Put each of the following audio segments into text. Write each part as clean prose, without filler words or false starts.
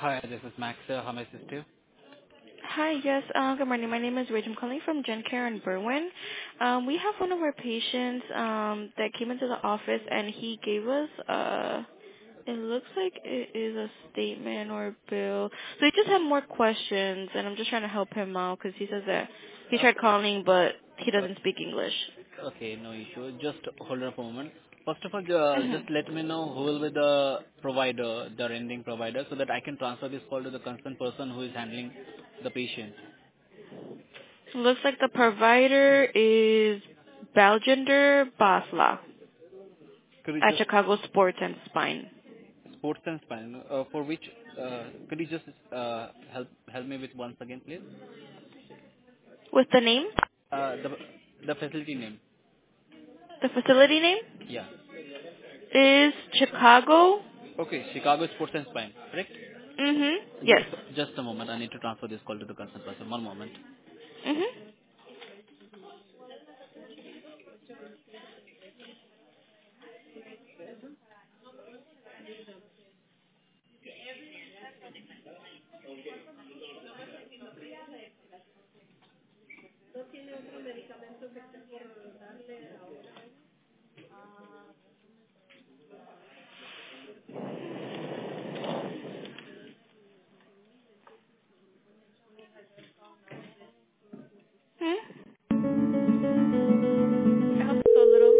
Hi, this is Max. How may I assist you? Hi, yes. Good morning. My name is Rich. I'm calling from Gen Care in Berwyn. We have one of our patients that came into the office and he gave us it looks like it is a statement or a bill. So he just had more questions and I'm just trying to help him out because he says that he tried calling but he doesn't speak English. Okay, no issue. Just hold on a moment. First of all, just Mhm. let me know who will be the provider, the rendering provider, so that I can transfer this call to the concerned person who is handling the patient. Looks like the provider is Balgender Basla Could you at just Chicago Sports and Spine. sports and spine, for which, could you just help me with once again, please? With the name? The facility name. The facility name? Yeah. Is Chicago. Okay, Chicago Sports and Spine, correct? Mhm. Yes. Just a moment. I need to transfer this call to the concerned person. One moment. Mhm. Hmm? I hope it's a little.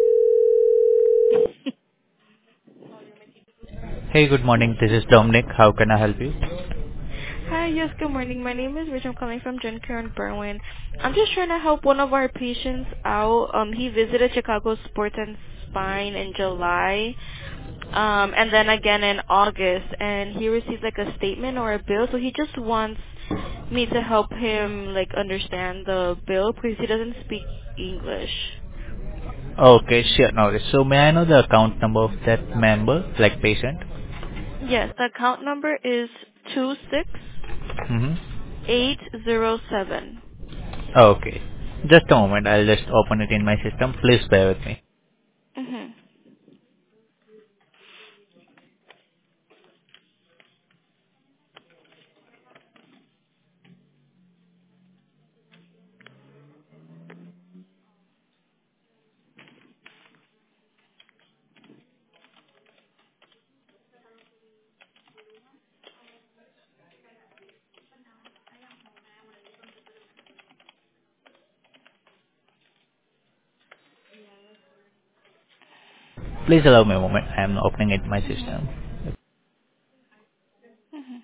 Hey, good morning. This is Dominic. How can I help you? Hi. Yes. Good morning. My name is Rich. I'm calling from Gen Care in Berwyn. I'm just trying to help one of our patients out. He visited Chicago Sports and Spine in July, and then again in August, and he received like a statement or a bill. So he just wants me to help him like understand the bill because he doesn't speak English. Okay, sure. No worries. So may I know the account number of that member, like patient? Yes, the account number is Mm-hmm. 26807. Okay. Just a moment. I'll just open it in my system. Please bear with me. Mhm. Please allow me a moment. I am opening it in my system. Mhm.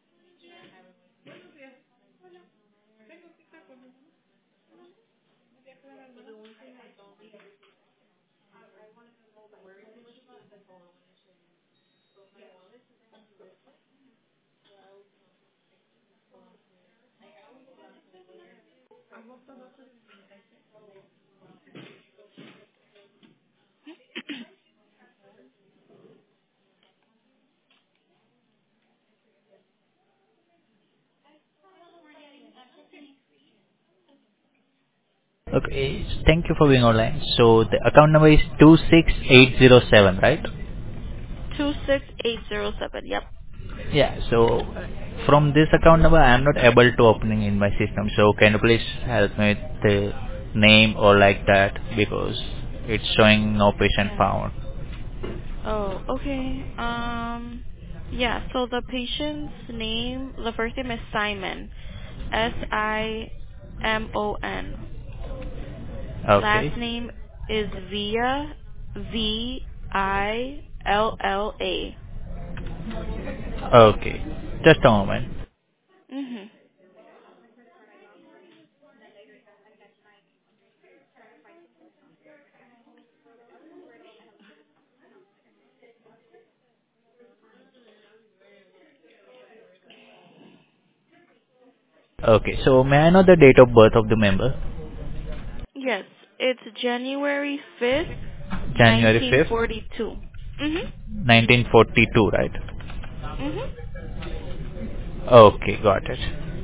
Okay. Thank you for being online. So the account number is 26807, right? 26807. Yep. Yeah. So from this account number, I am not able to opening in my system. So can you please help me with the name or like that because it's showing no patient found. Oh, okay. Yeah, so the patient's name, the first name is Simon. Simon. Okay. Last name is Villa. Villa. Okay. Just a moment. Mhm. Okay. So may I know the date of birth of the member? Yes, it's January 5th, January 5th, 1942. Mhm. 1942, right? Mhm. Okay, got it.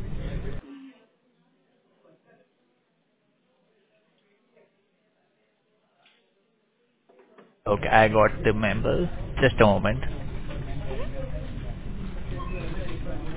Okay, I got the member. Just a moment.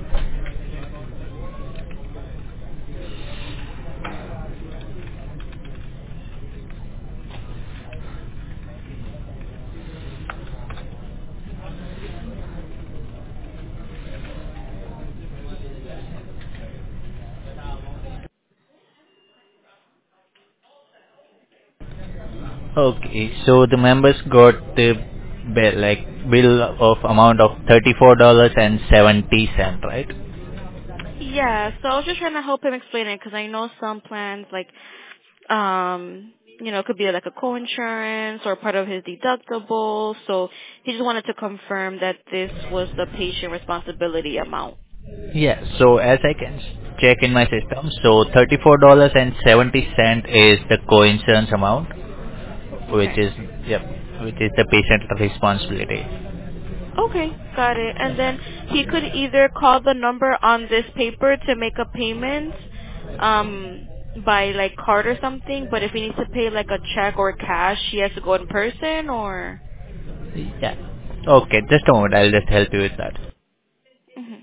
Okay, so the members got the bill of amount of $34.70, right? Yeah, so I was just trying to help him explain it because I know some plans like it could be like a co-insurance or part of his deductible. So he just wanted to confirm that this was the patient responsibility amount. Yeah, so as I can check in my system, so $34.70 is the co-insurance amount, which Okay. is, yep, which is the patient responsibility. Okay, got it. And then he could either call the number on this paper to make a payment by like card or something, but if he needs to pay like a check or cash, he has to go in person or Yeah. Okay, just a moment, I'll just help you with that. Mhm.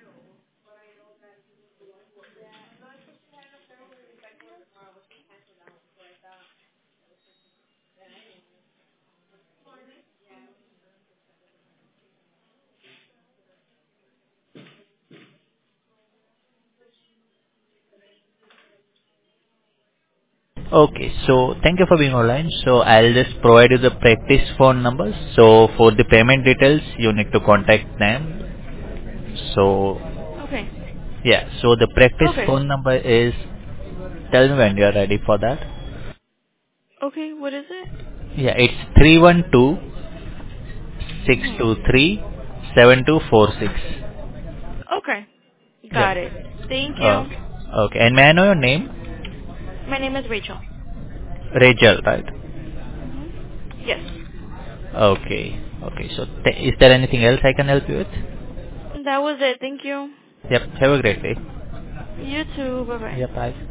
Okay, so thank you for being online. So I'll just provide you the practice phone numbers. So for the payment details, you need to contact them. So Okay. yeah, so the practice Okay. phone number is, tell me when you are ready for that. Okay, what is it? Yeah, it's 312 six Mhm. two three 7246. Okay. Yep. Got it. Thank you. Okay. Okay. And may I know your name? My name is Rachel. Rachel, right? Mhm. Yes. Okay. Okay. So is there anything else I can help you with? That was it. Thank you. Yep. Have a great day. You too. Bye bye. Yep. Bye.